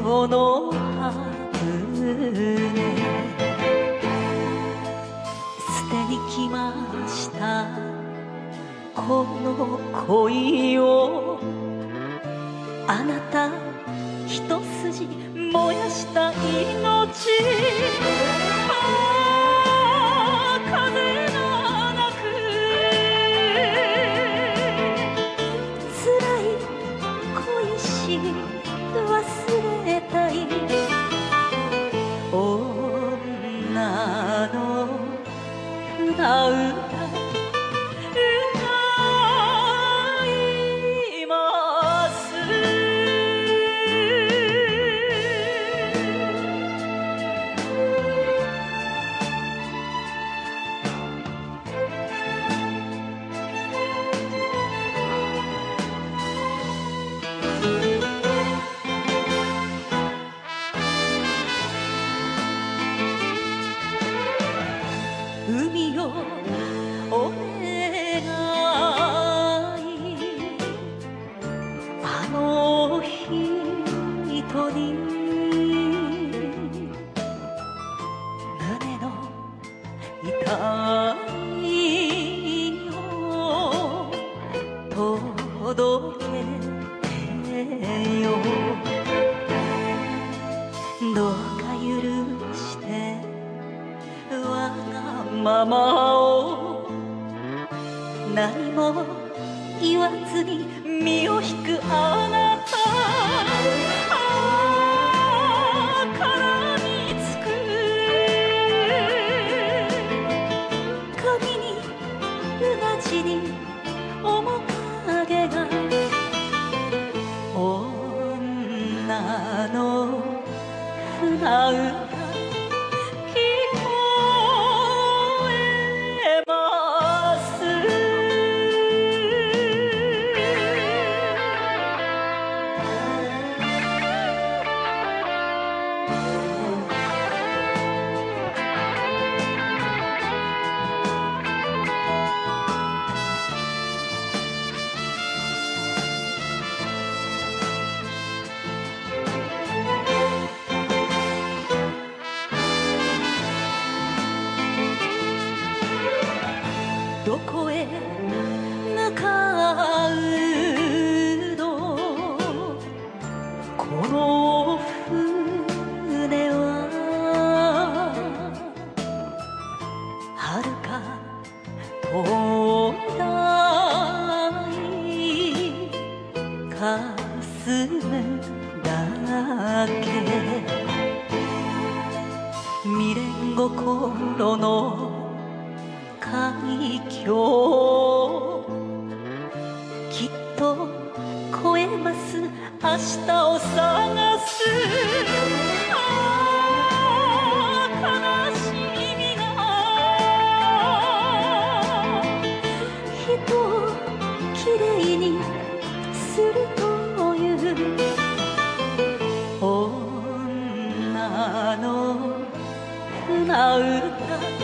この羽捨てに来ました。この恋をあなた一筋燃やした命、風がなく辛い恋し忘れたい女の船歌海よお願い、あの人に胸の痛いを届けよ。どうか許してわがままを何も言わずに身を引くあなた、絡みつく髪にうなじに面影が女の船歌どこへ向かうのこの船は、遥か遠い霞むだけ、未練心の海峡、きっと越えます明日を探す。悲しみが人をきれいにするという女の船歌